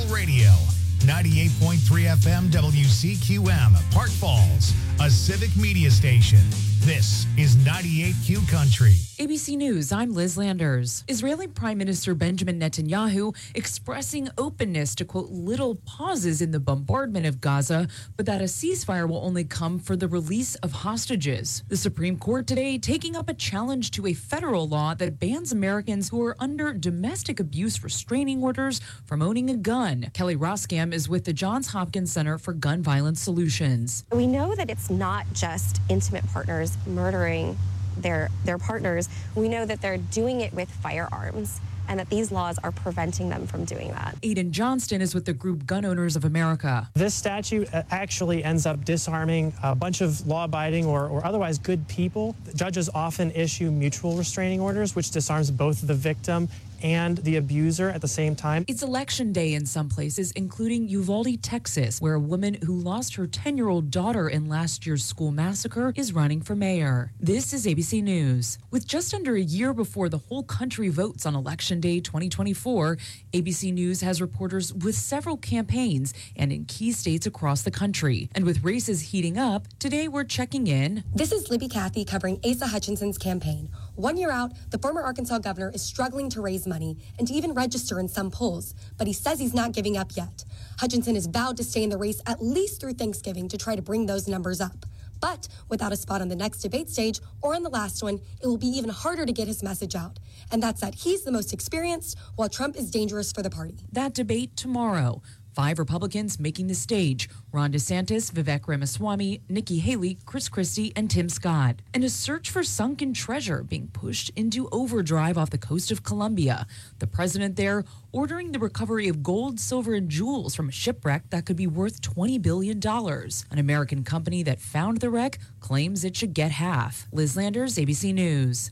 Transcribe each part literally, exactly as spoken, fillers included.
Radio, ninety-eight point three F M W C Q M, Park Falls, a civic media station. This is ninety-eight Q Country. A B C News, I'm Liz Landers. Israeli Prime Minister Benjamin Netanyahu expressing openness to, quote, little pauses in the bombardment of Gaza, but that a ceasefire will only come for the release of hostages. The Supreme Court today taking up a challenge to a federal law that bans Americans who are under domestic abuse restraining orders from owning a gun. Kelly Roskam is with the Johns Hopkins Center for Gun Violence Solutions. We know that it's not just intimate partners murdering their their partners. We know that they're doing it with firearms and that these laws are preventing them from doing that. Aiden Johnston is with the group Gun Owners of America. This statute actually ends up disarming a bunch of law-abiding or, or otherwise good people. Judges often issue mutual restraining orders, which disarms both the victim and the abuser at the same time. It's election day in some places, including Uvalde, Texas, where a woman who lost her ten-year-old daughter in last year's school massacre is running for mayor. This is A B C News. With just under a year before the whole country votes on Election Day twenty twenty-four, A B C News has reporters with several campaigns and in key states across the country. And with races heating up, today we're checking in. This is Libby Cathy covering Asa Hutchinson's campaign. One year out, the former Arkansas governor is struggling to raise money and to even register in some polls, but he says he's not giving up yet. Hutchinson has vowed to stay in the race at least through Thanksgiving to try to bring those numbers up. But without a spot on the next debate stage or on the last one, it will be even harder to get his message out. And that's that he's the most experienced, while Trump is dangerous for the party. That debate tomorrow. Five Republicans making the stage: Ron DeSantis, Vivek Ramaswamy, Nikki Haley, Chris Christie, and Tim Scott. And a search for sunken treasure being pushed into overdrive off the coast of Colombia. The president there ordering the recovery of gold, silver, and jewels from a shipwreck that could be worth twenty billion dollars. An American company that found the wreck claims it should get half. Liz Landers, A B C News.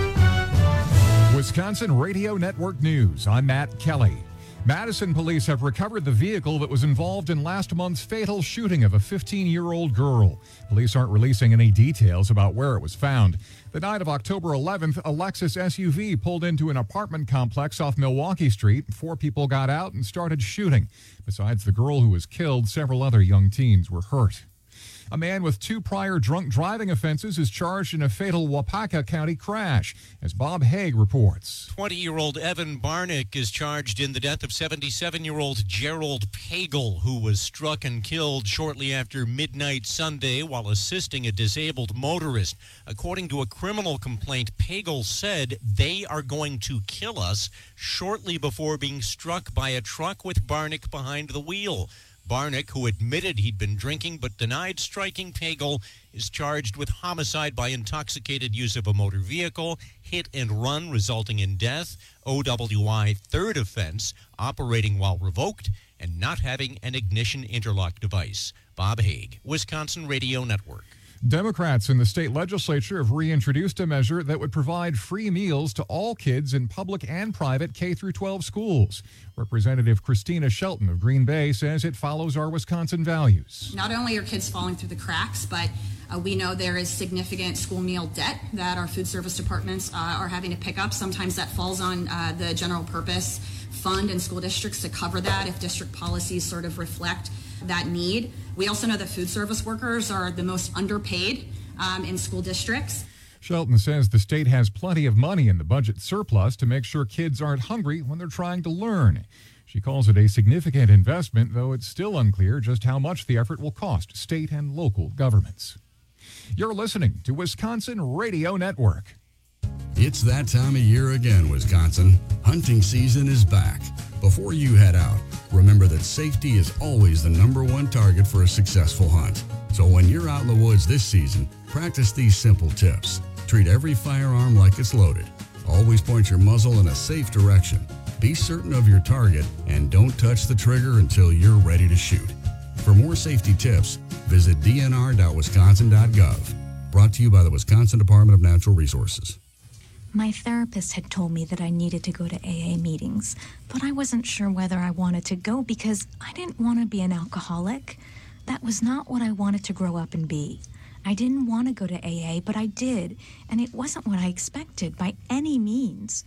Wisconsin Radio Network News. I'm Matt Kelly. Madison police have recovered the vehicle that was involved in last month's fatal shooting of a fifteen-year-old girl. Police aren't releasing any details about where it was found. The night of October eleventh, a Lexus S U V pulled into an apartment complex off Milwaukee Street. Four people got out and started shooting. Besides the girl who was killed, several other young teens were hurt. A man with two prior drunk driving offenses is charged in a fatal Waupaca County crash, as Bob Haig reports. twenty-year-old Evan Barnick is charged in the death of seventy-seven-year-old Gerald Pagel, who was struck and killed shortly after midnight Sunday while assisting a disabled motorist. According to a criminal complaint, Pagel said, "They are going to kill us," shortly before being struck by a truck with Barnick behind the wheel. Barnick, who admitted he'd been drinking but denied striking Pagel, is charged with homicide by intoxicated use of a motor vehicle, hit and run resulting in death, O W I third offense, operating while revoked, and not having an ignition interlock device. Bob Haig, Wisconsin Radio Network. Democrats in the state legislature have reintroduced a measure that would provide free meals to all kids in public and private K through twelve schools. Representative Christina Shelton of Green Bay says it follows our Wisconsin values. Not only are kids falling through the cracks, but uh, we know there is significant school meal debt that our food service departments uh, are having to pick up. Sometimes that falls on uh, the general purpose fund and school districts to cover that if district policies sort of reflect that need. We also know that food service workers are the most underpaid um, in school districts. Shelton says the state has plenty of money in the budget surplus to make sure kids aren't hungry when they're trying to learn. She calls it a significant investment, though it's still unclear just how much the effort will cost state and local governments. You're listening to Wisconsin Radio Network. It's that time of year again, Wisconsin. Hunting season is back. Before you head out, remember that safety is always the number one target for a successful hunt. So when you're out in the woods this season, practice these simple tips. Treat every firearm like it's loaded. Always point your muzzle in a safe direction. Be certain of your target and don't touch the trigger until you're ready to shoot. For more safety tips, visit d n r dot wisconsin dot gov. Brought to you by the Wisconsin Department of Natural Resources. My therapist had told me that I needed to go to A A meetings, but I wasn't sure whether I wanted to go because I didn't want to be an alcoholic. That was not what I wanted to grow up and be. I didn't want to go to A A, but I did, and it wasn't what I expected by any means.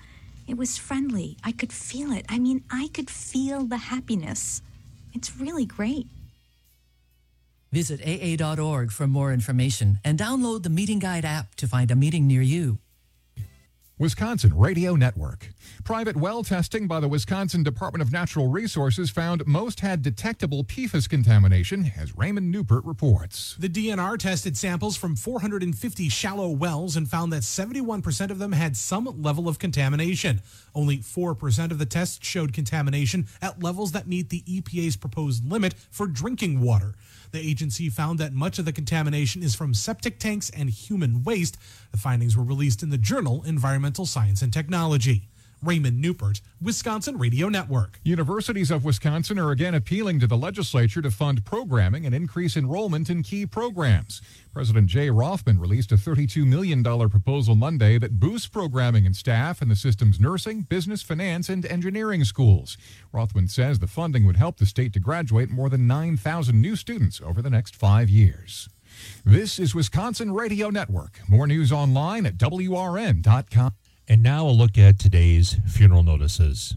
It was friendly. I could feel it. I mean, I could feel the happiness. It's really great. Visit A A dot org for more information and download the Meeting Guide app to find a meeting near you. Wisconsin Radio Network. Private well testing by the Wisconsin Department of Natural Resources found most had detectable P F A S contamination, as Raymond Newpert reports. The D N R tested samples from four hundred fifty shallow wells and found that seventy-one percent of them had some level of contamination. Only four percent of the tests showed contamination at levels that meet the E P A's proposed limit for drinking water. The agency found that much of the contamination is from septic tanks and human waste. The findings were released in the journal Environmental Science and Technology. Raymond Newpert, Wisconsin Radio Network. Universities of Wisconsin are again appealing to the legislature to fund programming and increase enrollment in key programs. President Jay Rothman released a thirty-two million dollars proposal Monday that boosts programming and staff in the system's nursing, business, finance, and engineering schools. Rothman says the funding would help the state to graduate more than nine thousand new students over the next five years. This is Wisconsin Radio Network. More news online at W R N dot com. And now a look at today's funeral notices.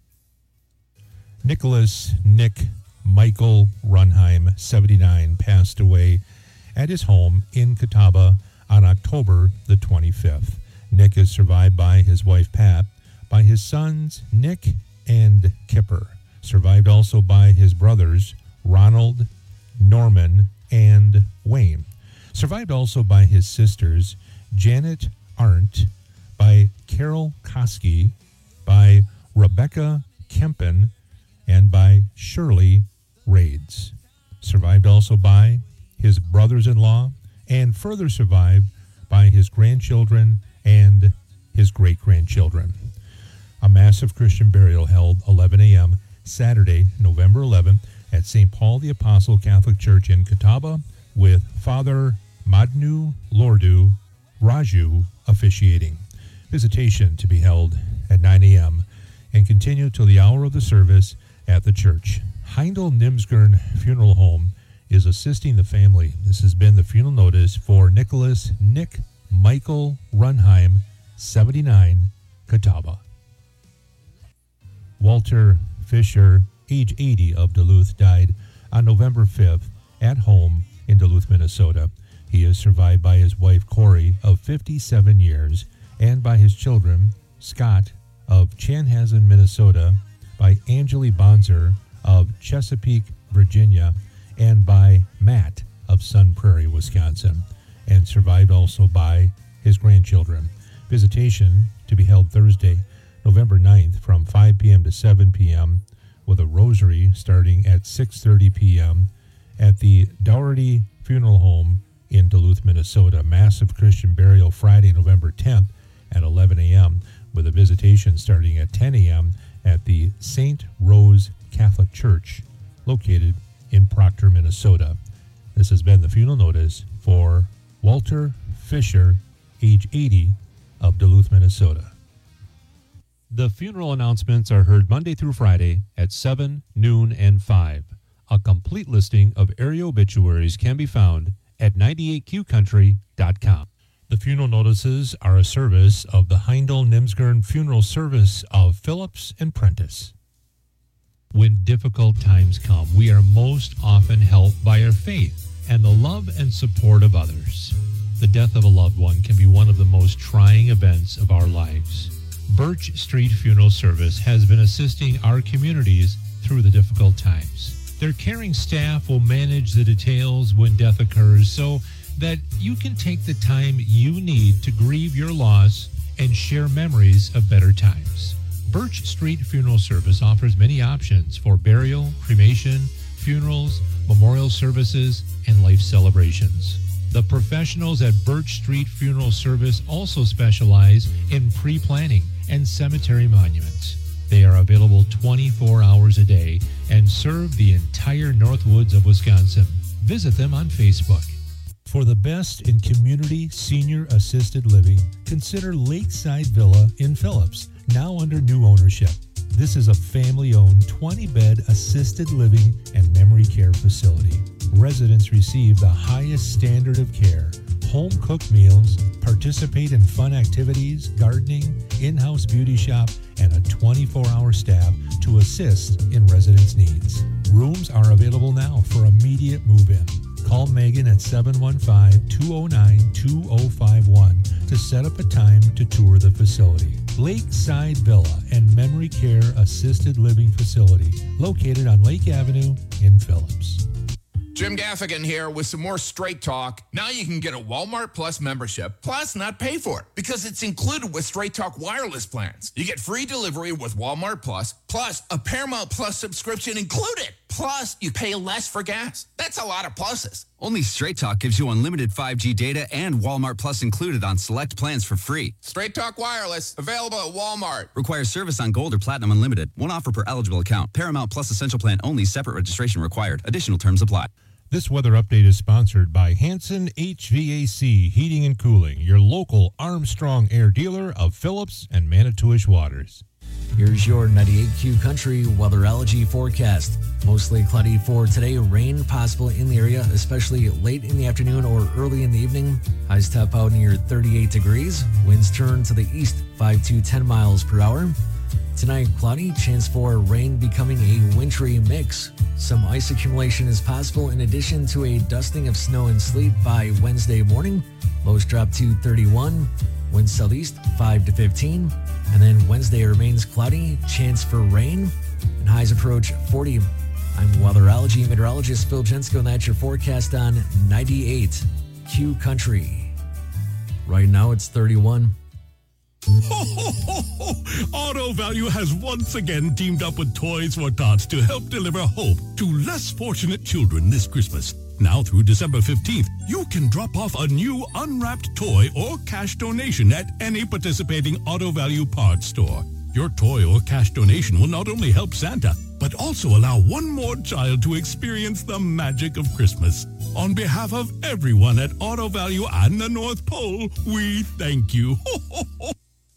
Nicholas Nick Michael Runheim, seventy-nine, passed away at his home in Catawba on October the twenty-fifth. Nick is survived by his wife Pat, by his sons Nick and Kipper, survived also by his brothers Ronald, Norman, and Wayne, survived also by his sisters Janet Arndt, by Carol Koski, by Rebecca Kempen, and by Shirley Raids. Survived also by his brothers-in-law, and further survived by his grandchildren and his great-grandchildren. A massive Christian burial held eleven a.m. Saturday, November eleventh, at Saint Paul the Apostle Catholic Church in Catawba, with Father Madnu Lordu Raju officiating. Visitation to be held at nine a.m. and continue till the hour of the service at the church. Heindel Nimsgren Funeral Home is assisting the family. This has been the funeral notice for Nicholas Nick Michael Runheim, seventy-nine, Catawba. Walter Fisher, age eighty, of Duluth, died on November fifth at home in Duluth, Minnesota. He is survived by his wife Corey of fifty-seven years, and by his children, Scott of Chanhassen, Minnesota, by Angeli Bonzer of Chesapeake, Virginia, and by Matt of Sun Prairie, Wisconsin, and survived also by his grandchildren. Visitation to be held Thursday, November ninth, from five p.m. to seven p.m., with a rosary starting at six thirty p.m. at the Dougherty Funeral Home in Duluth, Minnesota. Massive Christian burial Friday, November tenth, at eleven a.m., with a visitation starting at ten a.m. at the Saint Rose Catholic Church, located in Proctor, Minnesota. This has been the funeral notice for Walter Fisher, age eighty, of Duluth, Minnesota. The funeral announcements are heard Monday through Friday at seven, noon, and five. A complete listing of area obituaries can be found at ninety-eight Q country dot com. The funeral notices are a service of the Heindel Nimsgren Funeral Service of Phillips and Prentice. When difficult times come, we are most often helped by our faith and the love and support of others. The death of a loved one can be one of the most trying events of our lives. Birch Street Funeral Service has been assisting our communities through the difficult times. Their caring staff will manage the details when death occurs so that you can take the time you need to grieve your loss and share memories of better times. Birch Street Funeral Service offers many options for burial, cremation, funerals, memorial services, and life celebrations. The professionals at Birch Street Funeral Service also specialize in pre-planning and cemetery monuments. They are available twenty-four hours a day and serve the entire Northwoods of Wisconsin. Visit them on Facebook. For the best in community senior assisted living, consider Lakeside Villa in Phillips, now under new ownership. This is a family-owned twenty-bed assisted living and memory care facility. Residents receive the highest standard of care, home-cooked meals, participate in fun activities, gardening, in-house beauty shop, and a twenty-four hour staff to assist in residents' needs. Rooms are available now for immediate move-in. Call Megan at seven one five, two oh nine, two oh five one to set up a time to tour the facility. Lakeside Villa and Memory Care Assisted Living Facility, located on Lake Avenue in Phillips. Jim Gaffigan here with some more Straight Talk. Now you can get a Walmart Plus membership, plus not pay for it, because it's included with Straight Talk wireless plans. You get free delivery with Walmart Plus, plus a Paramount Plus subscription included. Plus, you pay less for gas. That's a lot of pluses. Only Straight Talk gives you unlimited five G data and Walmart Plus included on select plans for free. Straight Talk Wireless, available at Walmart. Requires service on Gold or Platinum Unlimited. One offer per eligible account. Paramount Plus Essential Plan only. Separate registration required. Additional terms apply. This weather update is sponsored by Hanson H V A C Heating and Cooling, your local Armstrong Air dealer of Phillips and Manitowish Waters. Here's your ninety-eight Q Country weatherology forecast. Mostly cloudy for today. Rain possible in the area, especially late in the afternoon or early in the evening. Highs top out near thirty-eight degrees. Winds turn to the east, five to ten miles per hour. Tonight, cloudy, chance for rain becoming a wintry mix. Some ice accumulation is possible in addition to a dusting of snow and sleet by Wednesday morning. Lows drop to thirty-one. Winds southeast, five to fifteen. And then Wednesday remains cloudy, chance for rain, and highs approach forty. I'm weatherology meteorologist Phil Jensko, and that's your forecast on ninety-eight Q Country. Right now it's thirty-one. Ho, ho, ho, ho. Auto Value has once again teamed up with Toys for Tots to help deliver hope to less fortunate children this Christmas. Now through December fifteenth, you can drop off a new unwrapped toy or cash donation at any participating Auto Value parts store. Your toy or cash donation will not only help Santa, but also allow one more child to experience the magic of Christmas. On behalf of everyone at Auto Value and the North Pole, we thank you. Ho, ho, ho.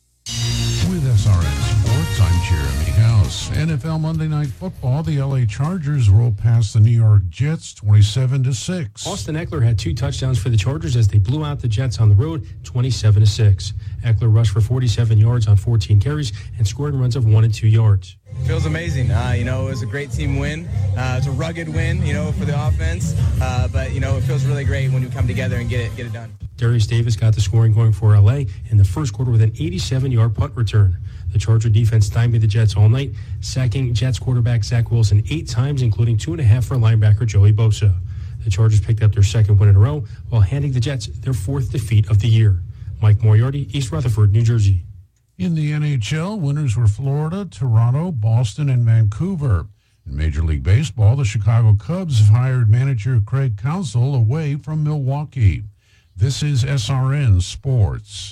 With S R N Sports, I'm Jeremy House. N F L Monday Night Football, the L A Chargers rolled past the New York Jets twenty-seven to six. Austin Eckler had two touchdowns for the Chargers as they blew out the Jets on the road twenty-seven to six. Eckler rushed for forty-seven yards on fourteen carries and scored runs of one and two yards. Feels amazing. Uh, you know, it was a great team win. Uh, it's a rugged win, you know, for the offense. Uh, but, you know, it feels really great when you come together and get it, get it done. Darius Davis got the scoring going for L A in the first quarter with an eighty-seven-yard punt return. The Charger defense stymied the Jets all night, sacking Jets quarterback Zach Wilson eight times, including two and a half for linebacker Joey Bosa. The Chargers picked up their second win in a row while handing the Jets their fourth defeat of the year. Mike Moriarty, East Rutherford, New Jersey. In the N H L, winners were Florida, Toronto, Boston, and Vancouver. In Major League Baseball, the Chicago Cubs have hired manager Craig Counsell away from Milwaukee. This is S R N Sports.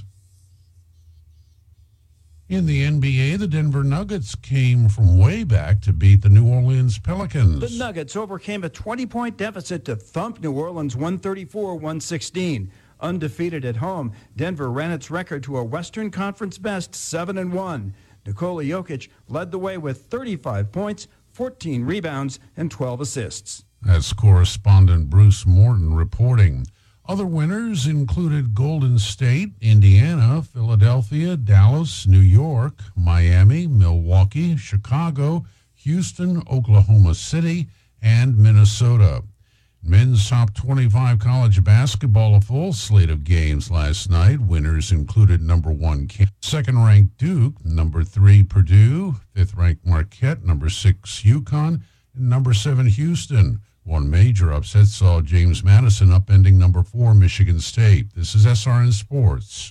In the N B A, the Denver Nuggets came from way back to beat the New Orleans Pelicans. The Nuggets overcame a twenty-point deficit to thump New Orleans one thirty-four to one sixteen. Undefeated at home, Denver ran its record to a Western Conference best seven and one. Nikola Jokic led the way with thirty-five points, fourteen rebounds, and twelve assists. That's correspondent Bruce Morton reporting. Other winners included Golden State, Indiana, Philadelphia, Dallas, New York, Miami, Milwaukee, Chicago, Houston, Oklahoma City, and Minnesota. Men's top twenty-five college basketball, a full slate of games last night. Winners included number one, second-ranked Duke, number three, Purdue, fifth-ranked Marquette, number six, UConn, and number seven, Houston. One major upset saw James Madison upending number four, Michigan State. This is S R N Sports.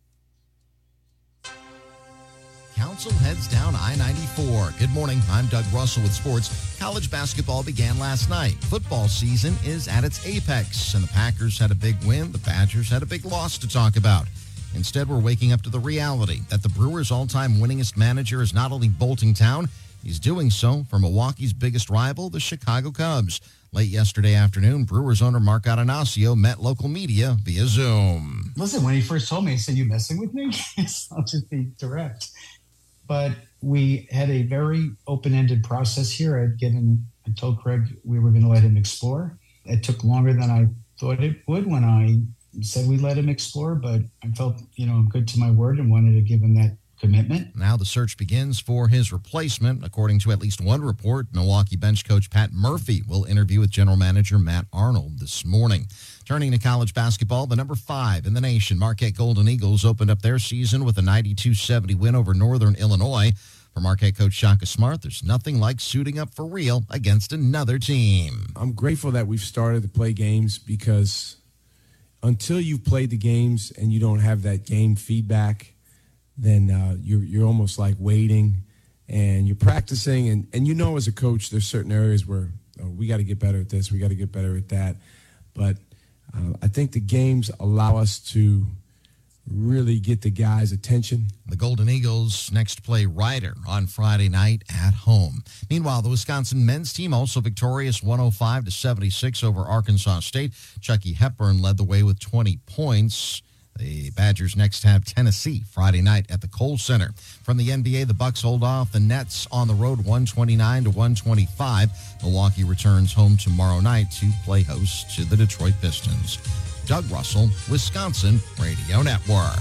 Council heads down I ninety-four. Good morning. I'm Doug Russell with sports. College basketball began last night. Football season is at its apex, and the Packers had a big win. The Badgers had a big loss to talk about. Instead, we're waking up to the reality that the Brewers' all-time winningest manager is not only bolting town, he's doing so for Milwaukee's biggest rival, the Chicago Cubs. Late yesterday afternoon, Brewers owner Mark Adonasio met local media via Zoom. Listen, when he first told me, he said, "You messing with me?" I'll just be direct. But we had a very open-ended process here. I'd given, I told Craig we were going to let him explore. It took longer than I thought it would when I said we let him explore, but I felt, you know, I'm good to my word and wanted to give him that commitment. Now the search begins for his replacement. According to at least one report, Milwaukee bench coach Pat Murphy will interview with general manager Matt Arnold this morning. Turning to college basketball, the number five in the nation, Marquette Golden Eagles, opened up their season with a ninety-two seventy win over Northern Illinois. For Marquette coach Shaka Smart, there's nothing like suiting up for real against another team. I'm grateful that we've started to play games, because until you've played the games and you don't have that game feedback, then uh, you're, you're almost like waiting and you're practicing. And, and you know as a coach, there's certain areas where oh, we got to get better at this, we got to get better at that. But uh, I think the games allow us to really get the guys' attention. The Golden Eagles next play Ryder on Friday night at home. Meanwhile, the Wisconsin men's team also victorious one oh five to seventy-six over Arkansas State. Chucky Hepburn led the way with twenty points. The Badgers next have Tennessee Friday night at the Kohl Center. From the N B A, the Bucks hold off the Nets on the road one twenty-nine to one twenty-five. Milwaukee returns home tomorrow night to play host to the Detroit Pistons. Doug Russell, Wisconsin Radio Network.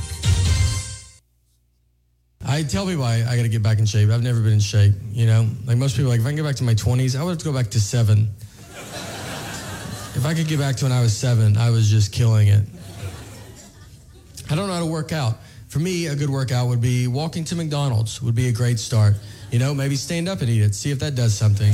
I tell people I, I got to get back in shape. I've never been in shape, you know? Like most people, like if I can get back to my twenties, I would have to go back to seven. If I could get back to when I was seven, I was just killing it. I don't know how to work out. For me, a good workout would be walking to McDonald's would be a great start. You know, maybe stand up and eat it, see if that does something.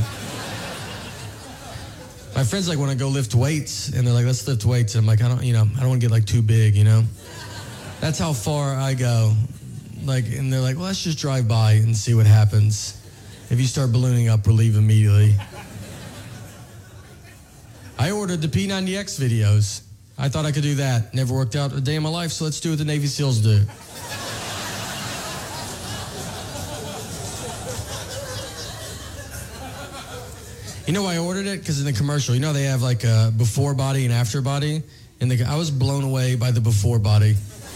My friends like want to go lift weights, and they're like, let's lift weights. And I'm like, I don't, you know, I don't want to get like too big, you know? That's how far I go. Like, and they're like, well, let's just drive by and see what happens. If you start ballooning up, we'll leave immediately. I ordered the P ninety X videos. I thought I could do that. Never worked out a day in my life, so let's do what the Navy SEALs do. You know why I ordered it? Because in the commercial, you know they have like a before body and after body? And the, I was blown away by the before body.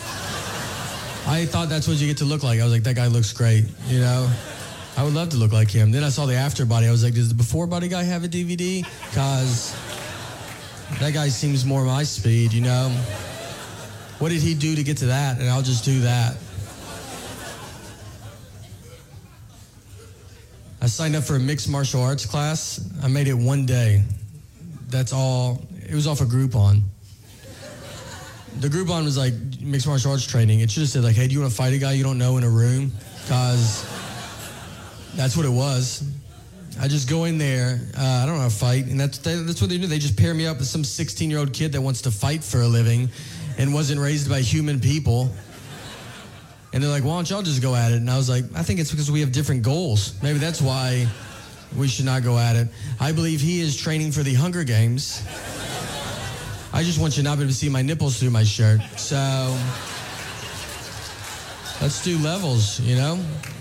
I thought that's what you get to look like. I was like, that guy looks great, you know? I would love to look like him. Then I saw the after body. I was like, does the before body guy have a D V D? Because that guy seems more my speed, you know? What did he do to get to that? And I'll just do that. I signed up for a mixed martial arts class. I made it one day. That's all. It was off a Groupon. The Groupon was like mixed martial arts training. It should have said like, hey, do you want to fight a guy you don't know in a room? Because that's what it was. I just go in there. Uh, I don't know how to fight. And that's, that's what they do. They just pair me up with some sixteen-year-old kid that wants to fight for a living and wasn't raised by human people. And they're like, why don't y'all just go at it? And I was like, I think it's because we have different goals. Maybe that's why we should not go at it. I believe he is training for the Hunger Games. I just want you not to be able to see my nipples through my shirt. So let's do levels, you know?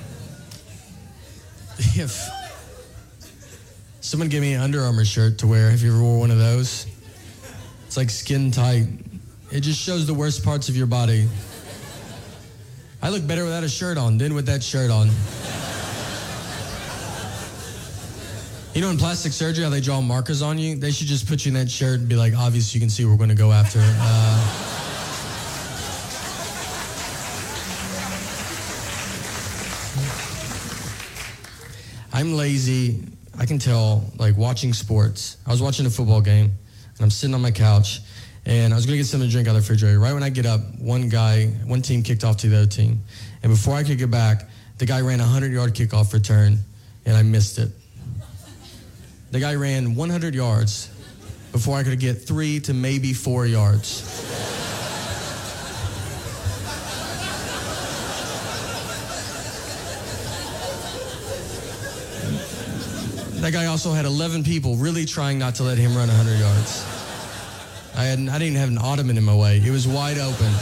If someone gave me an Under Armour shirt to wear, if you ever wore one of those, it's like skin tight. It just shows the worst parts of your body. I look better without a shirt on than with that shirt on. You know in plastic surgery how they draw markers on you? They should just put you in that shirt and be like, obviously you can see we're going to go after. Uh, I'm lazy. I can tell, like watching sports. I was watching a football game and I'm sitting on my couch and I was going to get something to drink out of the refrigerator. Right when I get up, one guy, one team kicked off to the other team. And before I could get back, the guy ran a hundred-yard kickoff return, and I missed it. The guy ran one hundred yards before I could get three to maybe four yards. That guy also had eleven people really trying not to let him run one hundred yards. I, had, I didn't have an ottoman in my way. It was wide open.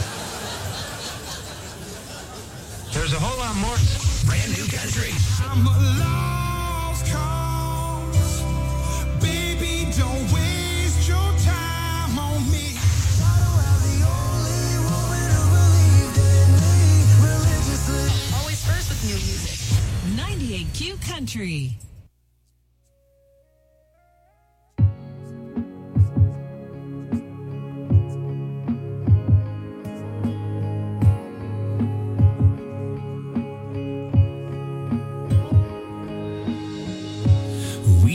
There's a whole lot more brand new country. I'm a lost cause. Baby, don't waste your time on me. I don't have the only woman who believed in me religiously. Always first with new music. ninety-eight Q Country.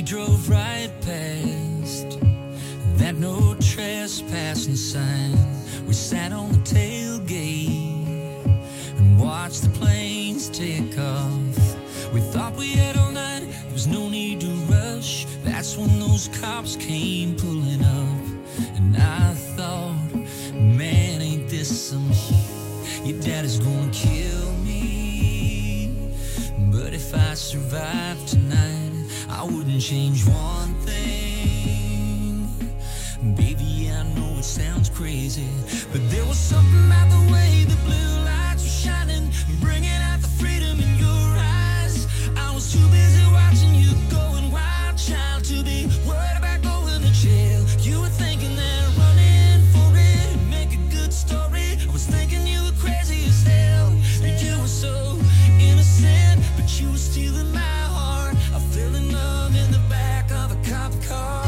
drove right past that no trespassing sign. We sat on the tailgate and watched the planes take off. We thought we had all night, there was no need to rush. That's when those cops came pulling up. And I thought, man, ain't this some shit? Your daddy's gonna kill me. But if I survive tonight, I wouldn't change one thing. Baby, I know it sounds crazy, but there was something about the way the blue lights were shining, bringing out the freedom in your eyes. I was too busy watching you going wild, child, to be worried about going to jail. You were thinking that running for it would make a good story. I was thinking you were crazy as hell. You were so innocent, but you were stealing my heart. I fell in love in the back of a cop car.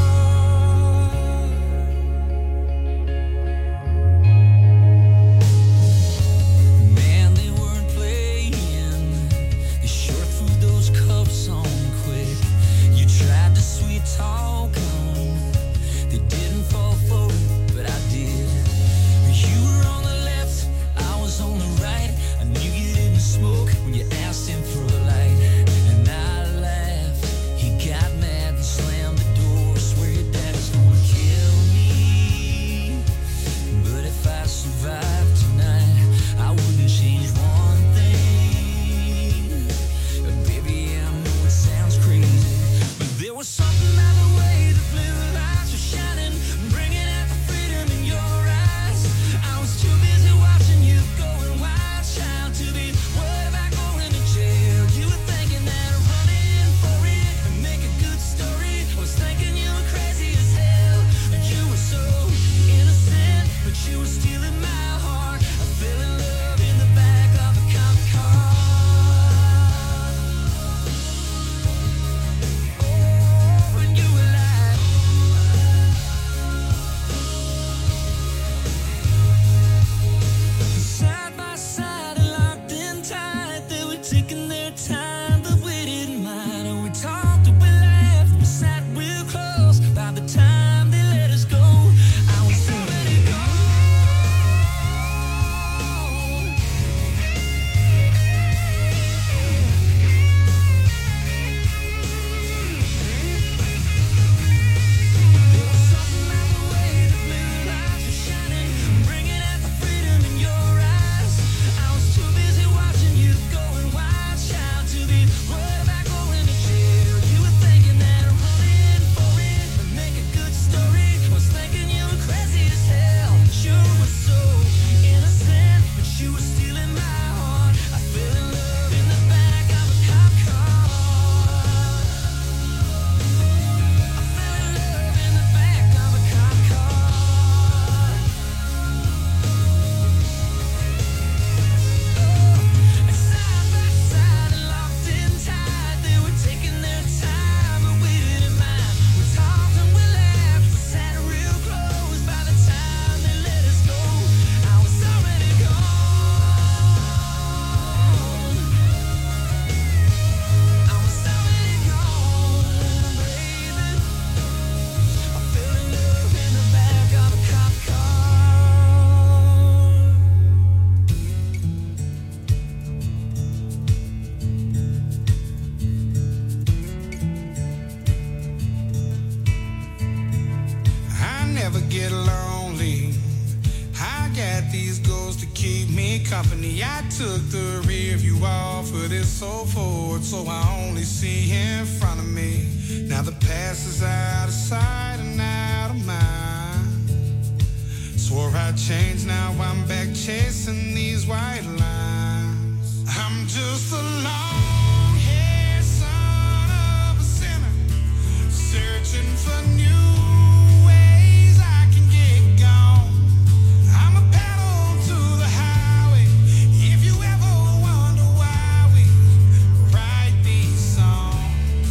Man, they weren't playing. They sure threw those cuffs on quick. You tried to sweet talk them. They didn't fall for it, but I did. You were on the left, I was on the right. I knew you didn't smoke when you asked him for a light. And I laughed. He got mad and slammed the door. Swear your daddy's gonna kill me. But if I survive tonight, I wouldn't change one thing. Baby, I know it sounds crazy, but there was something about the way the blue lights were shining, bringing out the freedom in your eyes. I was too busy watching you going wild, child, to be worried about going to jail. You were thinking that running for it would make a good story. I was thinking you were crazy as hell. You were so innocent, but you were stealing my heart. I fell in love in the back of a cop car. Oh, when you were like side by side and locked in tight. They were taking their time, but we didn't mind. And we talked and we laughed, we sat real close. By the time they let us go, I was already gone. There was something about the way the blue lights were shining, bringing out the freedom in your eyes. I was too busy watching you going wild, child, to be worried about going to jail. You were thinking that running for it would make a good story. I was thinking you were crazy as hell. You were so innocent, but you were stealing my heart. I fell in love in the back of a cop car. I fell in love in the back of a cop car. And side by side and locked in tight, they were taking their time, but we didn't mind. We talked and we laughed, we sat real close. By the time they let us go, I was already gone. I was already gone, baby. I fell in love in the back of a cop car. I never get lonely. I got these goals to keep me company. I took the rear view off of this so forward, so I only see in front of me. Now the past is out of sight and out of mind. Swore I'd change, now I'm back chasing these white lines. I'm just a long-haired son of a sinner, searching for new ways I can get gone. I'm a pedal to the highway. If you ever wonder why we write these songs,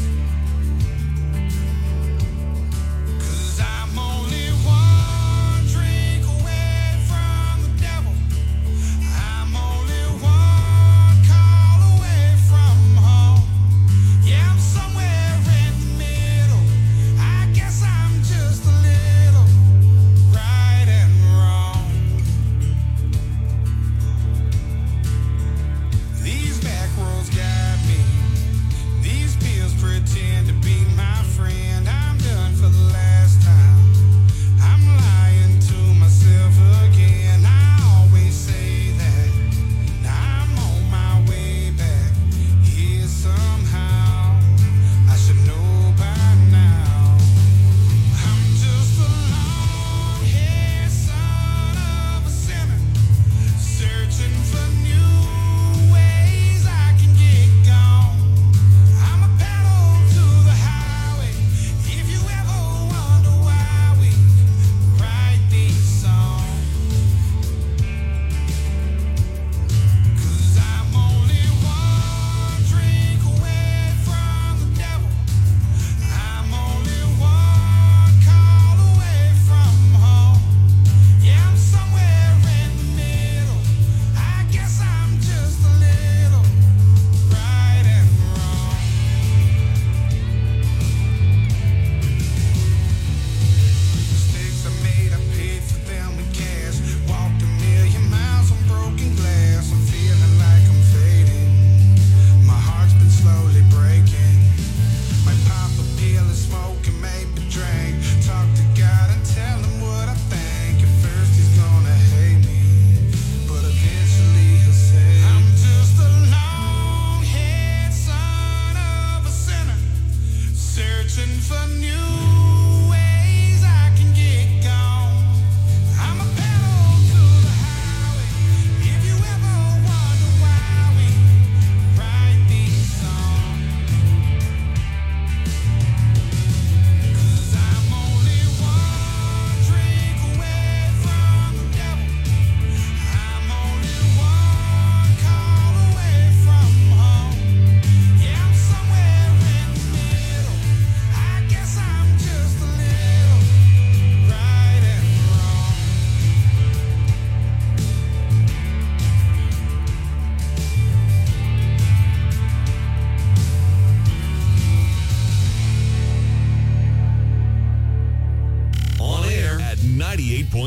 'cause I'm only one drink away from the devil. I'm only one call away.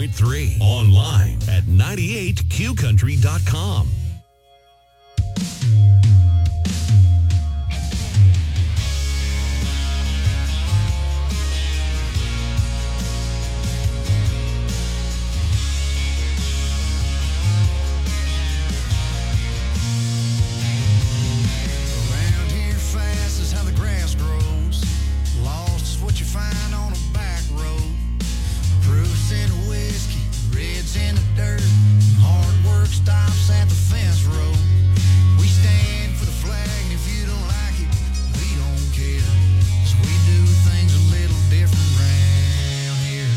point three. Online at ninety-eight q country dot com. Around here fast is how the grass grows. Lost is what you find on a back road. Proofs in the whiskey, reds in the dirt. Hard work stops at the fence road. We stand for the flag, and if you don't like it, we don't care. 'Cause we do things a little different round here.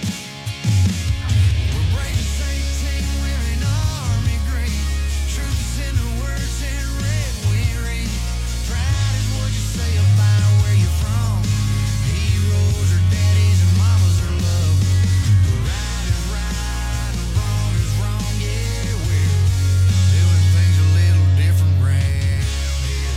We're brave as eighteen, wearing army green. Truth is in the words in red we read. Pride is what you say about where you're from. Heroes are daddies and mamas are love. Right is right and wrong is wrong. Yeah, we're doing things a little different round here.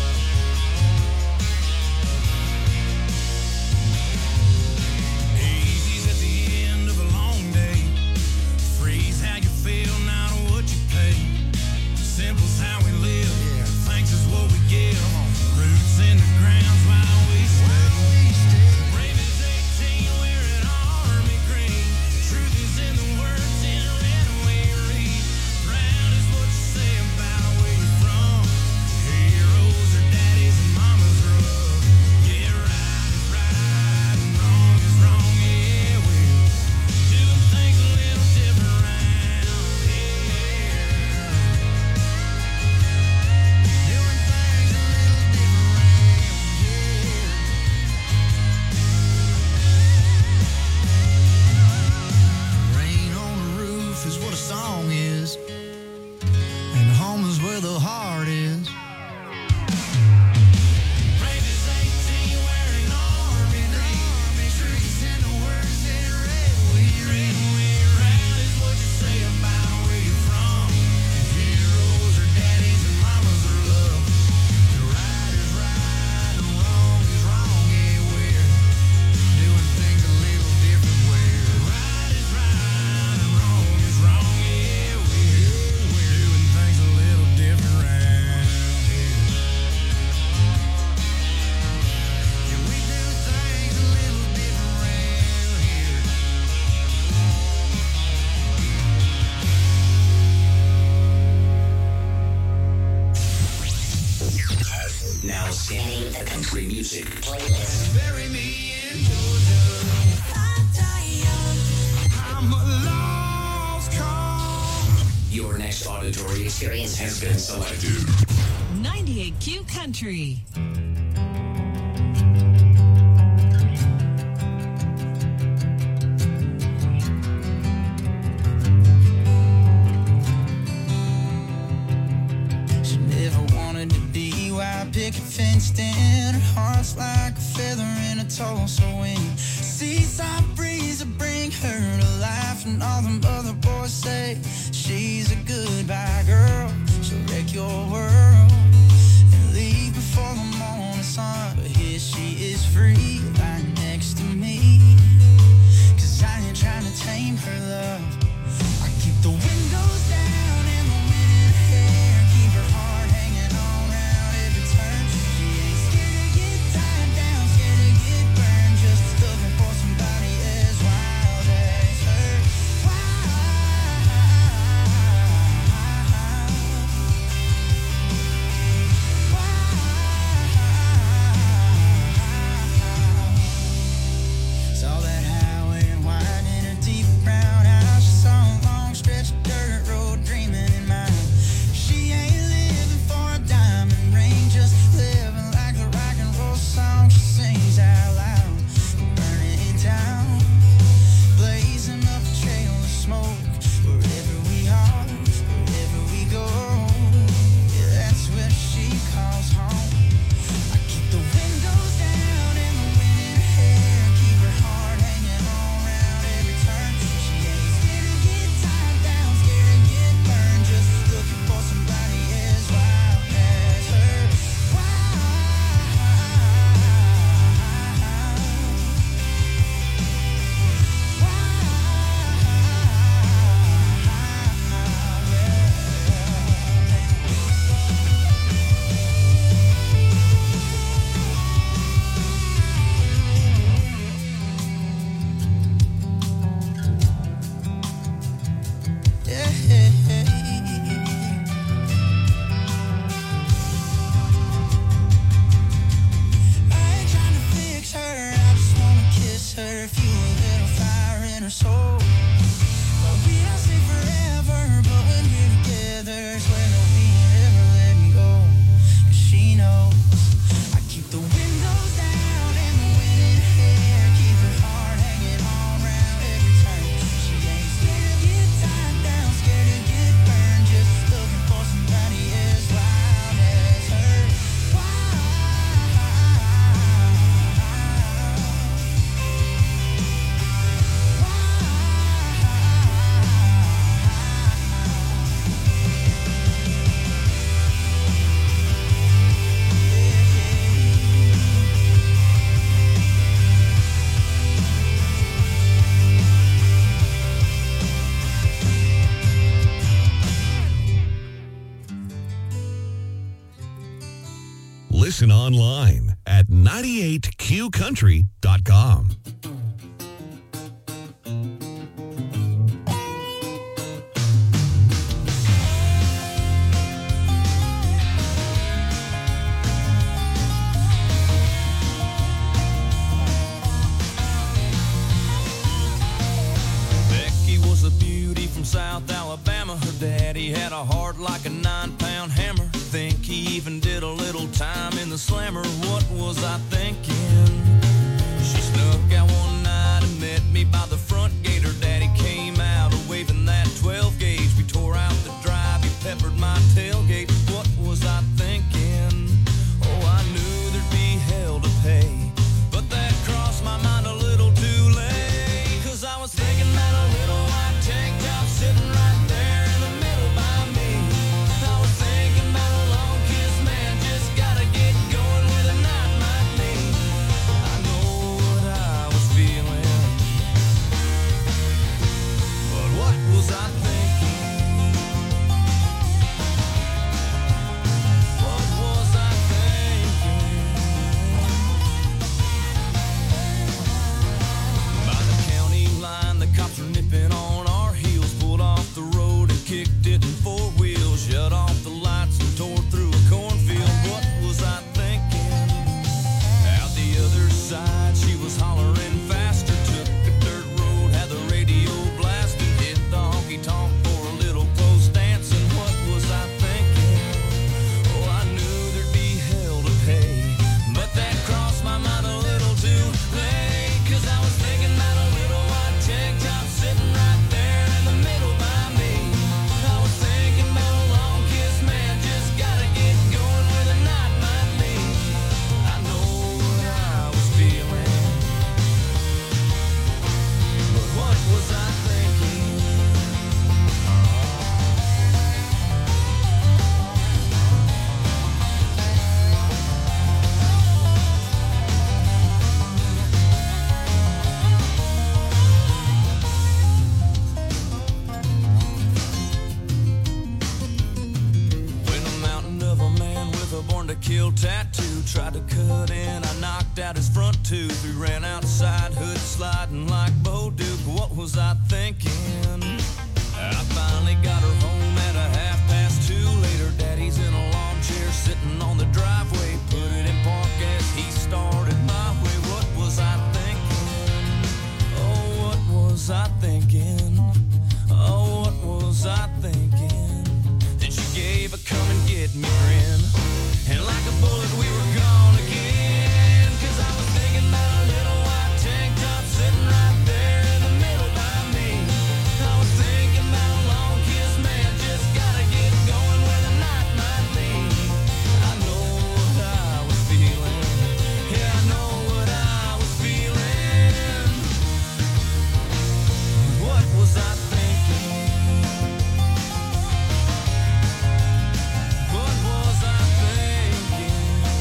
Easy's at the end of a long day. Free's how you feel, not what you pay. Simple's how we live. Thanks is what we give. Roots in the ground's while we stay. Brave as eighteen, wearing army green. Truth is in the words in red we read. Proud is what you say about where you're from. Heroes are daddies and mamas are love. Yeah, right is right and wrong is wrong. Yeah, we're doing things a little different round here. Doing things a little different round here. Rain on the roof is what a song is, and home is where the heart is. Brave as eighteen, wearing army green. Trees in the words in red we read. Proud is what you say about where you're from. Heroes are daddies and mamas are love. Right is right and wrong is wrong. Yeah, we're doing things a little different. Where right is right and wrong is wrong. Yeah, we're we're doing things a little different round here. Yeah, we do things a little different round here. Now scanning the country music playlist. Bury me in Georgia. I'm a lost cause. Your next auditory experience has been selected. ninety-eight Q Country. She never wanted to be white picket fenced in. Her heart's like a feather in a Tulsa wind. Seaside breeze will bring her to life, and all them other boys say she's a goodbye girl. She'll wreck your world and leave before the morning sun. But here she is free, right next to me. 'Cause I ain't trying to tame her love. I keep the windows down and the wind in her hair. Keep her heart hanging on round every turn. She ain't scared to get tied down, scared to get burned. Just looking for somebody as wild as her. Wild. soul. But we don't say forever, but when we're together, swear no being ever let me go. 'Cause she knows I keep the windows down and the wind in her hair, keep her heart hanging on round every turn. She ain't scared to get tied down, scared to get burned, just looking for somebody as wild as her. Listen online at ninety-eight Q country dot com. Becky was a beauty from South Alabama. Her daddy had a heart like a nine-pound hammer. Think he even did a little time in the slammer. What was I thinking? She snuck out one night and met me by the front gate. Her daddy came out waving that twelve gauge. We tore out the drive, he peppered my tailgate. What was I thinking? Oh, I knew there'd be hell to pay, but that crossed my mind a little too late. 'Cause I was thinking about a little white tank top sitting right there in the middle by me. I was thinking about a long kiss, man, just gotta get going with a night like me. I know what I was feeling, but what was I thinking? What was I thinking? By the county line, the cops were nipping on our heels, pulled off the road and kicked it in four wheels, shut off the lights and tore through a cornfield. What was I thinking? Out the other side, she was hollering faster, took a dirt road, had the radio blasting, hit the honky tonk for a little close dancing. What was I thinking? Oh, I knew there'd be hell to pay, but that crossed my mind a little too late. 'Cause I was thinking about a little white tank top sitting right there in the middle by me. I was thinking about a long kiss, man, just gotta get going with a night like me. I know what I was feeling, but what was I thinking? When a mountain of a man with a born to kill tattoo tried to cut in, I knocked out his front tooth. We ran outside, hood sliding like Bo Duke. What was I thinking? I finally got her home at a half past two. Later, daddy's in a lawn chair sitting on the driveway. Put it in park as he started my way. What was I thinking? Oh, what was I thinking? Oh, what was I thinking? Then she gave a come and get me grin, and like a bullet we were gone again. 'Cause I was thinking about a little white tank top sitting right there in the middle by me. I was thinking about a long kiss, man, just gotta get going with a night like me. I know what I was feeling, yeah, I know what I was feeling. What was I thinking? What was I thinking?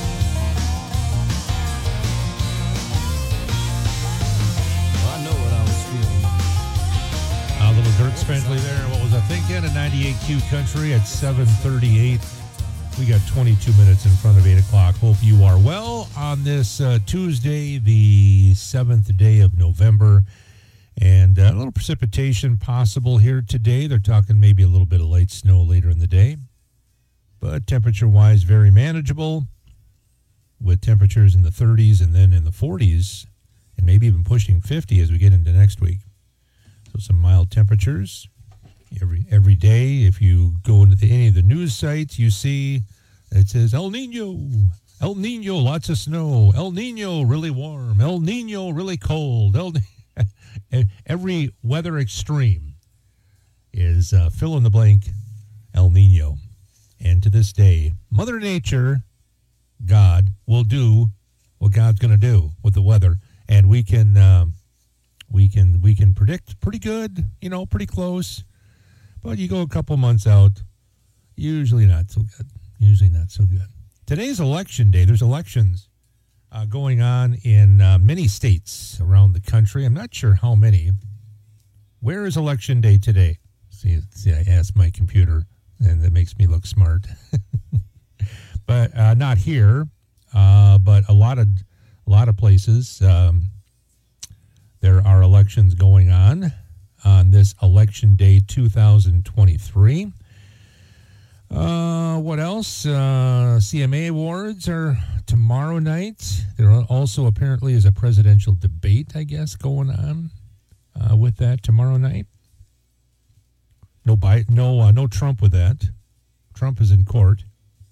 I know what I was feeling. A little Dirk Spentley there. What was I thinking? At ninety-eight Q Country at seven thirty-eight. We got twenty-two minutes in front of eight o'clock. Hope you are well on this uh, Tuesday, the seventh day of November. And uh, a little precipitation possible here today. They're talking maybe a little bit of light snow later in the day. But temperature-wise, very manageable, with temperatures in the thirties and then in the forties, and maybe even pushing fifty as we get into next week. So some mild temperatures every every day. If you go into the, any of the news sites, you see it says El Nino, El Nino, lots of snow. El Nino, really warm. El Nino, really cold. El every weather extreme is uh, fill in the blank El Nino. And to this day, Mother Nature, God, will do what God's going to do with the weather, and we can um, we can we can predict pretty good, you know, pretty close. But you go a couple months out, usually not so good. Usually not so good. Today's election day. There's elections uh, going on in uh, many states around the country. I'm not sure how many. Where is election day today? See, see I asked my computer, and that makes me look smart. But uh, not here. Uh, but a lot of a lot of places um, there are elections going on on this election day two thousand twenty-three. Uh, what else? Uh, C M A awards are tomorrow night. There also apparently is a presidential debate, I guess, going on uh, with that tomorrow night. No Biden, no, uh, no Trump with that. Trump is in court.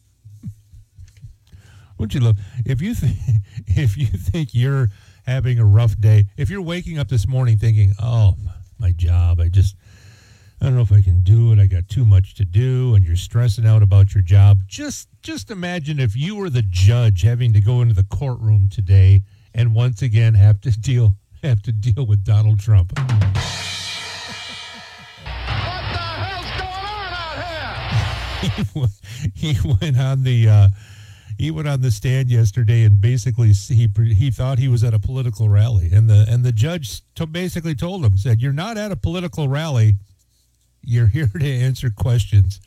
Wouldn't you love if you th- if you think you're having a rough day, if you're waking up this morning thinking, "Oh, my job, I just I don't know if I can do it. I got too much to do," and you're stressing out about your job. Just just imagine if you were the judge having to go into the courtroom today and once again have to deal have to deal with Donald Trump. What the hell's going on out here? He, he went on the uh, he went on the stand yesterday and basically he he thought he was at a political rally, and the and the judge to basically told him, said, "You're not at a political rally. You're here to answer questions."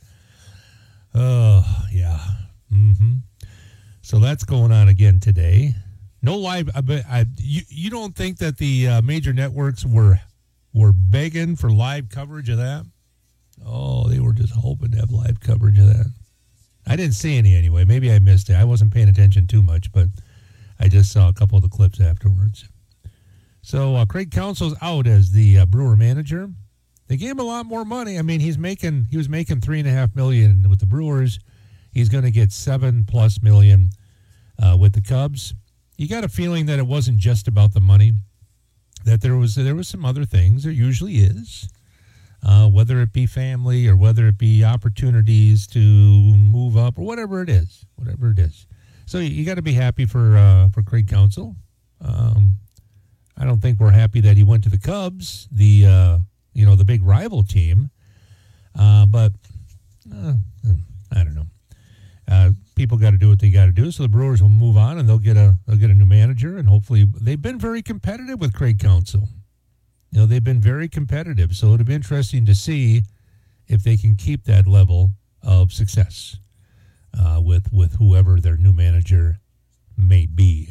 Oh, yeah. Mm-hmm. So that's going on again today. No live. I, I, you, you don't think that the uh, major networks were were begging for live coverage of that? Oh, they were just hoping to have live coverage of that. I didn't see any anyway. Maybe I missed it. I wasn't paying attention too much, but I just saw a couple of the clips afterwards. So uh, Craig Counsell's out as the uh, Brewer manager. They gave him a lot more money. I mean, he's making he was making three and a half million with the Brewers. He's going to get seven plus million uh, with the Cubs. You got a feeling that it wasn't just about the money, that there was there was some other things. There usually is, uh, whether it be family or whether it be opportunities to move up or whatever it is, whatever it is. So you, you got to be happy for uh, for Craig Counsell. Um, I don't think we're happy that he went to the Cubs, the uh, you know the big rival team, uh, but uh, I don't know. Uh, people got to do what they got to do, so the Brewers will move on and they'll get a they'll get a new manager, and hopefully they've been very competitive with Craig Counsell. You know they've been very competitive, so it'll be interesting to see if they can keep that level of success uh, with with whoever their new manager may be.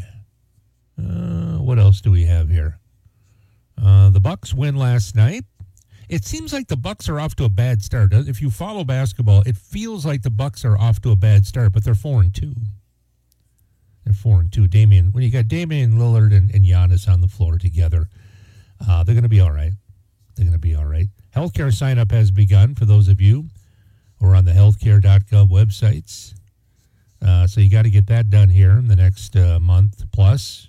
Uh, what else do we have here? Uh, the Bucks win last night. It seems like the Bucks are off to a bad start. If you follow basketball, it feels like the Bucks are off to a bad start, but they're four and two. They're four and two. Damian, when you got Damian Lillard and, and Giannis on the floor together, uh, they're going to be all right. They're going to be all right. Healthcare sign-up has begun for those of you who are on the healthcare dot gov websites. Uh, so you got to get that done here in the next uh, month plus.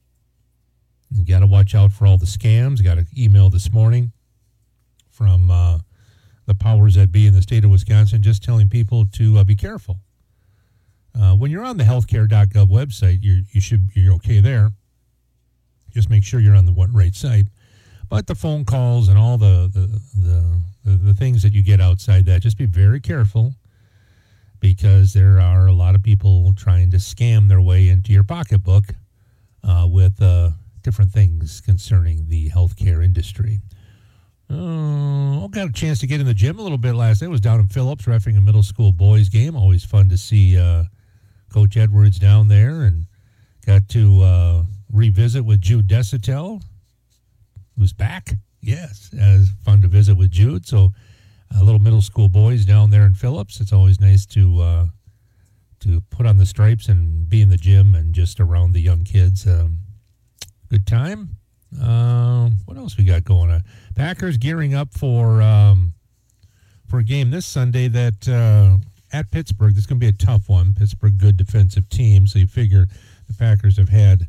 You got to watch out for all the scams. Got an email this morning from uh, the powers that be in the state of Wisconsin, just telling people to uh, be careful. Uh, when you're on the healthcare dot gov website, you're, you should, you're okay there. Just make sure you're on the right site. But the phone calls and all the the, the, the, the things that you get outside that, just be very careful, because there are a lot of people trying to scam their way into your pocketbook uh, with uh, different things concerning the healthcare industry. Oh, got a chance to get in the gym a little bit last night. I was down in Phillips reffing a middle school boys game. Always fun to see uh, Coach Edwards down there, and got to uh, revisit with Jude Desitel, who's back. Yes, it was fun to visit with Jude. So, uh, little middle school boys down there in Phillips. It's always nice to uh, to put on the stripes and be in the gym and just around the young kids. Um, good time. Um, what else we got going on? Packers gearing up for um, for a game this Sunday that uh, at Pittsburgh. This is going to be a tough one. Pittsburgh, good defensive team, so you figure the Packers have had,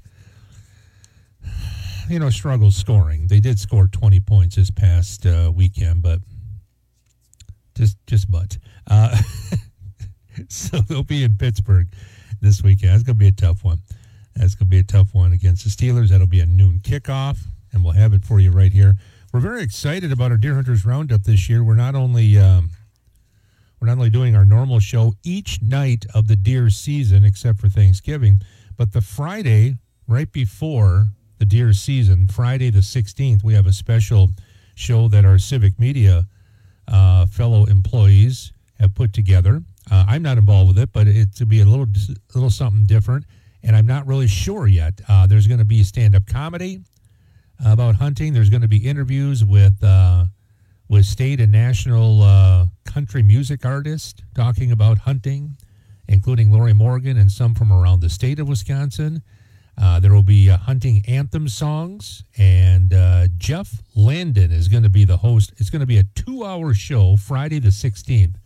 you know, struggles scoring. They did score twenty points this past uh, weekend, but just just but. Uh, so they'll be in Pittsburgh this weekend. That's going to be a tough one. That's going to be a tough one against the Steelers. That'll be a noon kickoff, and we'll have it for you right here. We're very excited about our Deer Hunters Roundup this year. We're not only um, we're not only doing our normal show each night of the deer season, except for Thanksgiving, but the Friday right before the deer season, Friday the sixteenth, we have a special show that our civic media uh, fellow employees have put together. Uh, I'm not involved with it, but it'll be a little, a little something different, and I'm not really sure yet. Uh, there's going to be stand-up comedy about hunting. There's going to be interviews with uh, with state and national uh, country music artists talking about hunting, including Lori Morgan and some from around the state of Wisconsin. Uh, there will be uh, hunting anthem songs, and uh, Jeff Landon is going to be the host. It's going to be a two-hour show, Friday the sixteenth.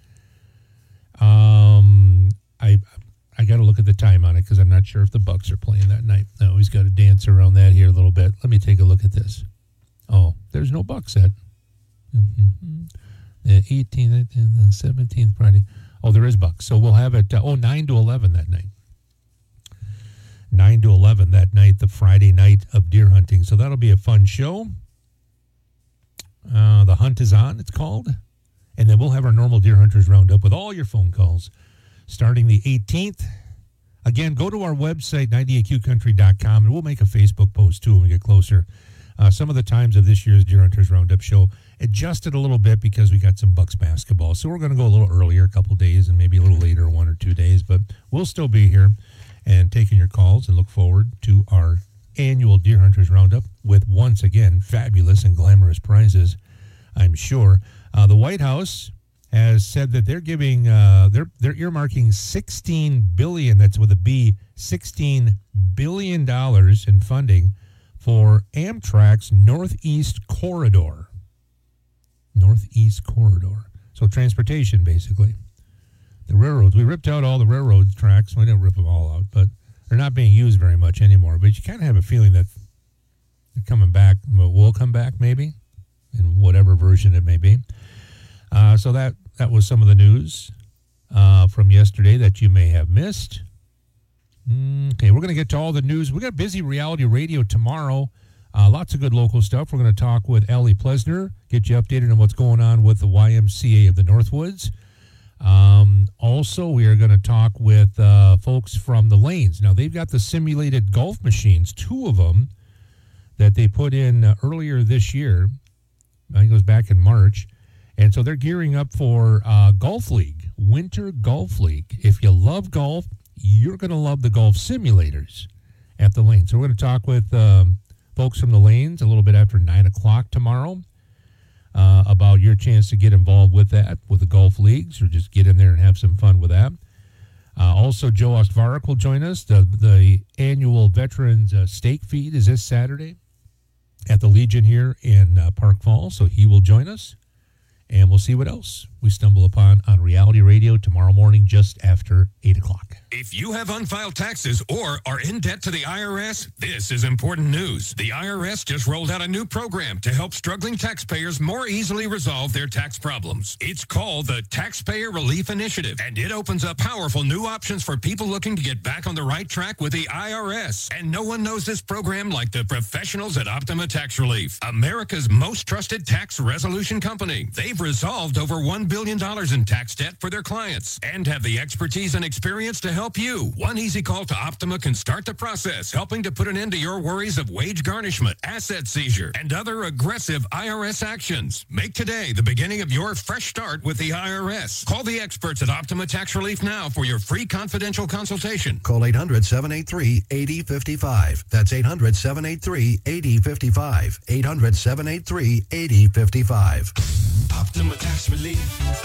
Um, I I got to look at the time on it because I'm not sure if the Bucks are playing that night. No, he's got to dance around that here a little bit. Let me take a look at this. Oh, there's no Bucks set. Mm-hmm. The eighteenth, the seventeenth Friday. Oh, there is Bucks. So we'll have it. Uh, oh, nine to eleven that night. nine to eleven that night, the Friday night of deer hunting. So that'll be a fun show. Uh, the Hunt is On, it's called. And then we'll have our normal Deer Hunters Roundup with all your phone calls starting the eighteenth. Again, go to our website, ninety-eight Q country dot com, and we'll make a Facebook post, too, when we get closer. Uh, some of the times of this year's Deer Hunters Roundup show adjusted a little bit because we got some Bucks basketball. So we're going to go a little earlier, a couple days, and maybe a little later, one or two days. But we'll still be here and taking your calls, and look forward to our annual Deer Hunters Roundup with, once again, fabulous and glamorous prizes, I'm sure. Uh, the White House has said that they're giving, uh, they're they're earmarking sixteen billion dollars, that's with a B, sixteen billion dollars in funding for Amtrak's Northeast Corridor. Northeast Corridor. So transportation, basically. The railroads. We ripped out all the railroad tracks. We didn't rip them all out, but they're not being used very much anymore. But you kind of have a feeling that they're coming back, will come back maybe, in whatever version it may be. Uh, so that, that was some of the news uh, from yesterday that you may have missed. Okay, we're going to get to all the news. We got busy reality radio tomorrow. Uh, lots of good local stuff. We're going to talk with Allie Plesner, get you updated on what's going on with the Y M C A of the Northwoods. Um, also, we are going to talk with uh, folks from the Lanes. Now, they've got the simulated golf machines, two of them that they put in uh, earlier this year. I think it was back in March. And so they're gearing up for uh, Golf League, Winter Golf League. If you love golf, you're going to love the golf simulators at the Lanes. So we're going to talk with um, folks from the Lanes a little bit after nine o'clock tomorrow uh, about your chance to get involved with that, with the golf leagues, or just get in there and have some fun with that. Uh, also, Joe Ostvarek will join us. The, the annual Veterans uh, Steak Feed is this Saturday at the Legion here in uh, Park Falls, so he will join us. And we'll see what else we stumble upon on Reality Radio tomorrow morning just after eight o'clock. If you have unfiled taxes or are in debt to the I R S, this is important news. The I R S just rolled out a new program to help struggling taxpayers more easily resolve their tax problems. It's called the Taxpayer Relief Initiative, and it opens up powerful new options for people looking to get back on the right track with the I R S. And no one knows this program like the professionals at Optima Tax Relief, America's most trusted tax resolution company. They've resolved over one billion dollars in tax debt for their clients and have the expertise and experience to help you. One easy call to Optima can start the process, helping to put an end to your worries of wage garnishment, asset seizure, and other aggressive I R S actions. Make today the beginning of your fresh start with the I R S. Call the experts at Optima Tax Relief now for your free confidential consultation. Call eight hundred, seven eight three, eight zero five five. That's eight hundred, seven eight three, eight zero five five. eight hundred, seven eight three, eight zero five five. Optima Tax Relief.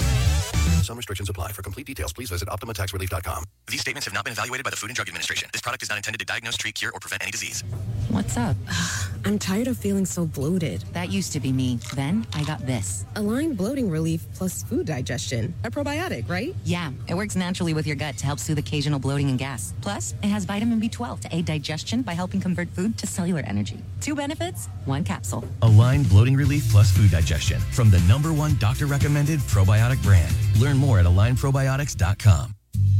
Some restrictions apply. For complete details, please visit optima tax relief dot com. These statements have not been evaluated by the Food and Drug Administration. This product is not intended to diagnose, treat, cure, or prevent any disease. What's up? I'm tired of feeling so bloated. That used to be me. Then I got this. Align Bloating Relief plus food digestion. A probiotic, right? Yeah, it works naturally with your gut to help soothe occasional bloating and gas. Plus, it has vitamin B twelve to aid digestion by helping convert food to cellular energy. Two benefits, one capsule. Align Bloating Relief plus food digestion from the number one doctor-recommended probiotic brand. Learn more at align probiotics dot com.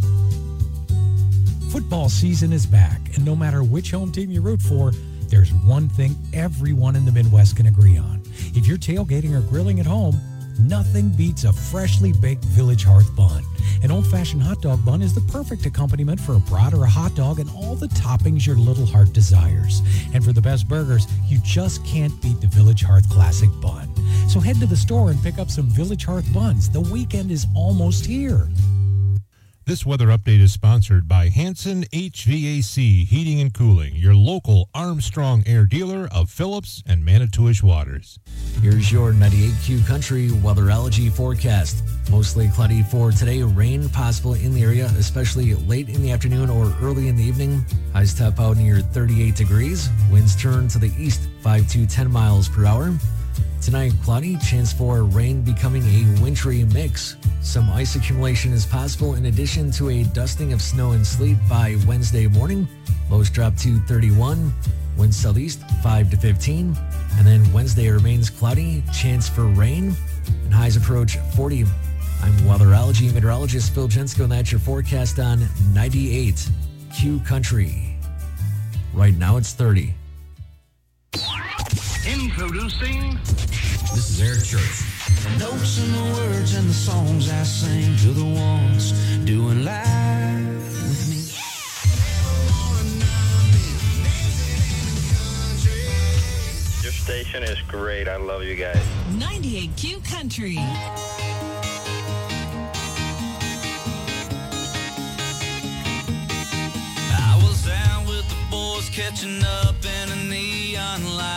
Football season is back, and no matter which home team you root for, there's one thing everyone in the Midwest can agree on. If you're tailgating or grilling at home, nothing beats a freshly baked Village Hearth bun. An old-fashioned hot dog bun is the perfect accompaniment for a brat or a hot dog and all the toppings your little heart desires. And for the best burgers, you just can't beat the Village Hearth Classic Bun. So head to the store and pick up some Village Hearth buns. The weekend is almost here. This weather update is sponsored by Hanson H V A C Heating and Cooling, your local Armstrong Air dealer of Phillips and Manitowish Waters. Here's your ninety-eight Q Country weatherology forecast. Mostly cloudy for today. Rain possible in the area, especially late in the afternoon or early in the evening. Highs top out near thirty-eight degrees. Winds turn to the east, five to ten miles per hour. Tonight, cloudy, chance for rain becoming a wintry mix. Some ice accumulation is possible in addition to a dusting of snow and sleet by Wednesday morning. Lows drop to thirty-one. Winds southeast, five to fifteen. And then Wednesday remains cloudy, chance for rain, and highs approach forty. I'm weatherology meteorologist Phil Jensko, and that's your forecast on ninety-eight Q Country. Right now it's thirty. Introducing. This is Eric Church. The notes and the words and the songs I sing to the ones doing live with me. Your station is great. I love you guys. ninety-eight Q Country. I was out with the boys catching up in a neon light.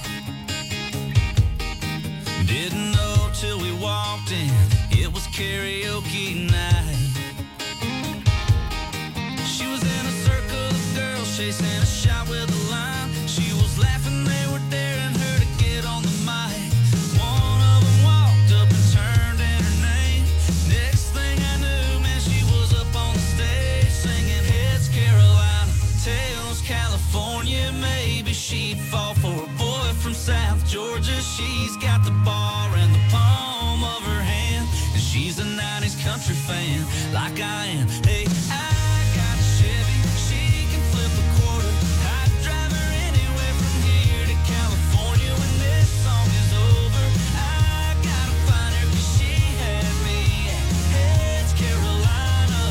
Didn't know till we walked in, it was karaoke night. She was in a circle of girls chasing a shot with a line. She was laughing, they were daring her to get on the mic. One of them walked up and turned in her name. Next thing I knew, man, she was up on the stage singing Heads Carolina, Tails California. Maybe she'd fall for a boy from South Georgia. She's got the bar in the palm of her hand, and she's a nineties country fan like I am. Hey, I got a Chevy, she can flip a quarter. I'd drive her anywhere from here to California when this song is over. I gotta find her 'cause she had me at Heads Carolina.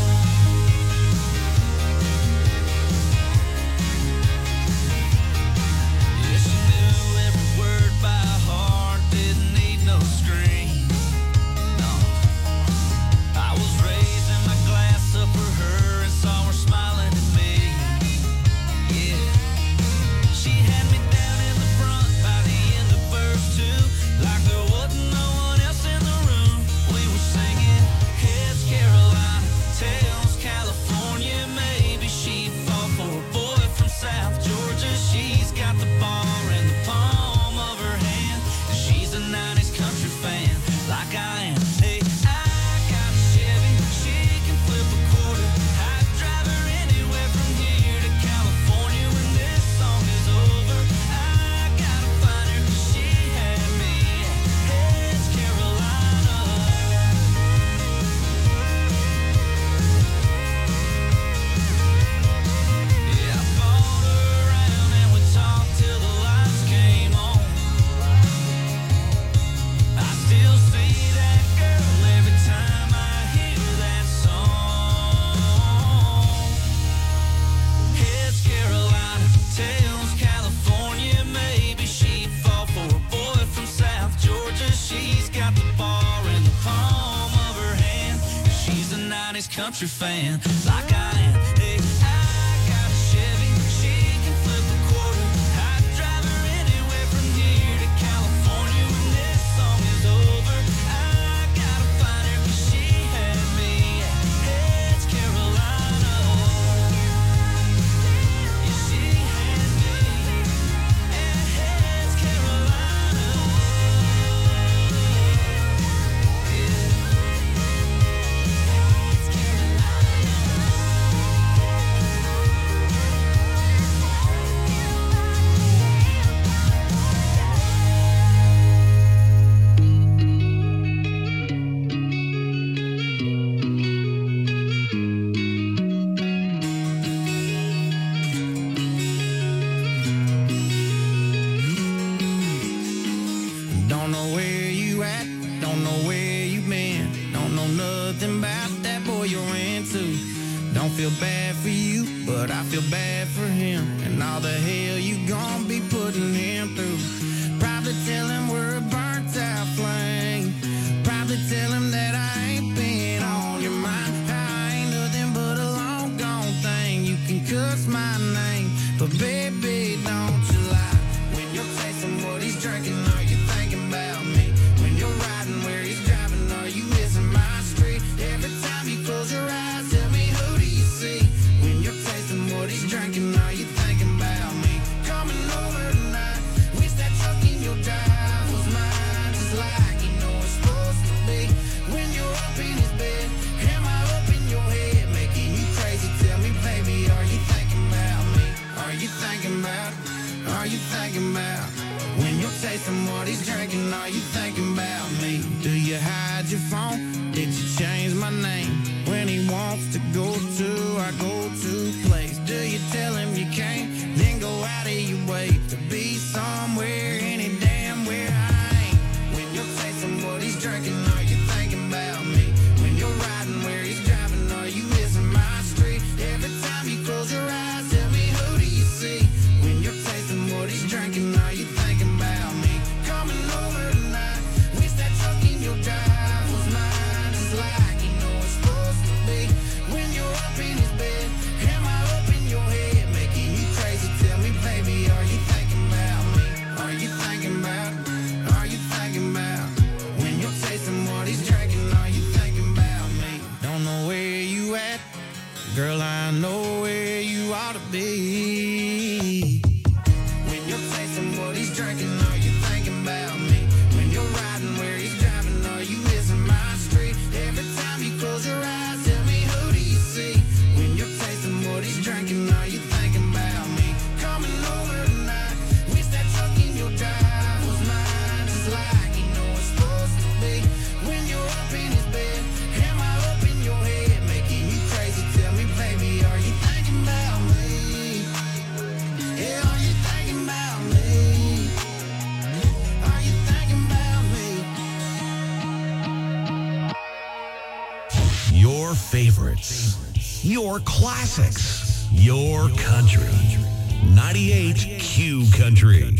Yeah, she knew every word by heart, didn't need no screams. No, I was raising my glass up for her and saw her smiling at me. Yeah, she had me down in the front by the end of verse two, like there wasn't no one else in the room. We were singing Heads Carolina, Tails California. Maybe she'd fall for a boy from South Georgia. She's got the bar in the palm of her hand, and she's a nineties country fan like I am. Hey, I got a Chevy, she can flip a quarter. I'd drive her anywhere from here to California when this song is over. I gotta find her 'cause she had me at Heads Carolina. Yeah, I bought her around and we talked till the lights came on. I still see that girl every time I hear that song. Heads Carolina, Tails California. Maybe she'd fall for a boy from South Georgia. She's got the bar in the palm of her hand. She's a nineties country fan like I am. Hey, I got a Chevy, she can flip a quarter. I'd drive her anywhere from here to California when this song is over. I gotta find her 'cause she had me at Heads Carolina. Yeah, she had me at for you, but I feel bad for him and all the hell you gon' be putting him through. Probably tell him we're a burnt out flame. Probably tell him that I ain't been on your mind. I ain't nothing but a long gone thing. You can cuss my name, but baby, don't you lie. When you're tasting what he's drinking, are you thinking about me? When you're riding where he's driving, are you missing my street? Every time you close your eyes, tell me who do you see? When you're tasting what he's drinking, are you thinking about me? Coming over tonight, wish that truck in your drive was mine, just like you know it's supposed to be. When you're up in his bed, am I up in your head, making you crazy? Tell me, baby, are you thinking about me? Are you thinking about? Are you thinking about? When you're tasting what he's drinking, are you thinking about me? Do you hide your phone? Did you change my name? When he wants to go to our go-to place, do you tell him you can't? Then go out of your way to be somewhere, any damn where I ain't. When you're tasting what he's drinking, are you thinking about me? When you're riding where he's driving, are you missing my street? Every time you close your eyes, tell me who do you see? When you're tasting what he's drinking, are you thinking about me? Coming over tonight, wish that truck in your drive was mine, just like you know it's supposed to be. When you're up in his bed, am I up in your head, making you crazy? Tell me, baby, are you thinking about me? Are you thinking about? Are you thinking about? When you're tasting what he's drinking, are you thinking about me? Don't know where you at, girl, I know where you ought to be. When you're tasting what he's drinking, are you thinking about me? When you're riding where he's driving, are you missing my street? Every time you close your eyes, tell me who do you see? When you're tasting what he's drinking, are you thinking about me? Coming over tonight, wish that truck in your drive was mine, just like you know it's supposed to be. When you're up in his bed, am I up in your head, making you crazy? Tell me, baby, are you thinking about me? Yeah, are you thinking about me? Are you thinking about me? Your favorites, your classics, your country. ninety-eight Q Country.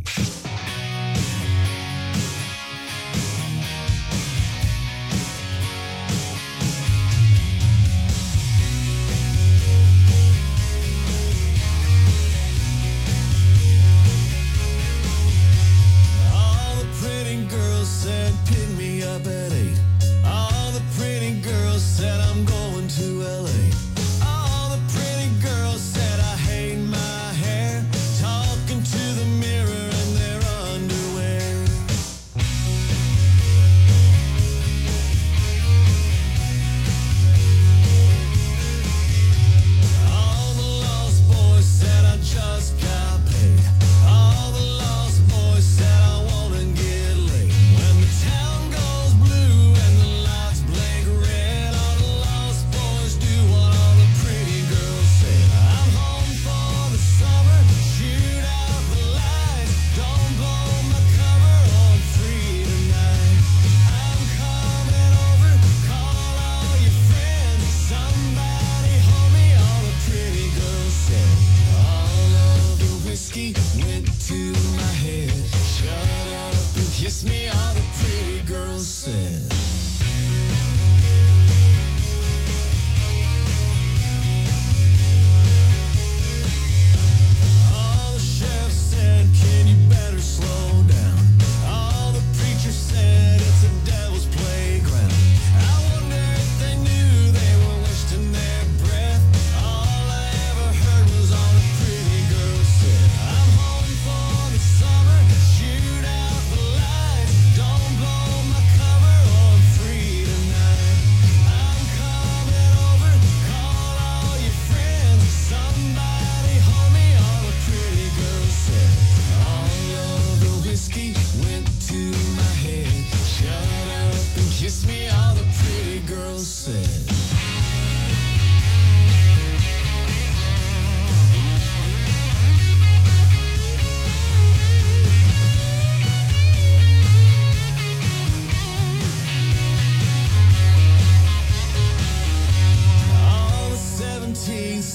All the pretty girls said pick me up at eight. All the pretty girls said I'm going to L A. All the pretty girls said I hate my hair. Talking to the mirror and they're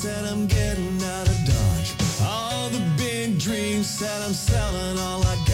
said I'm getting out of Dodge. All the big dreams said I'm selling all I got.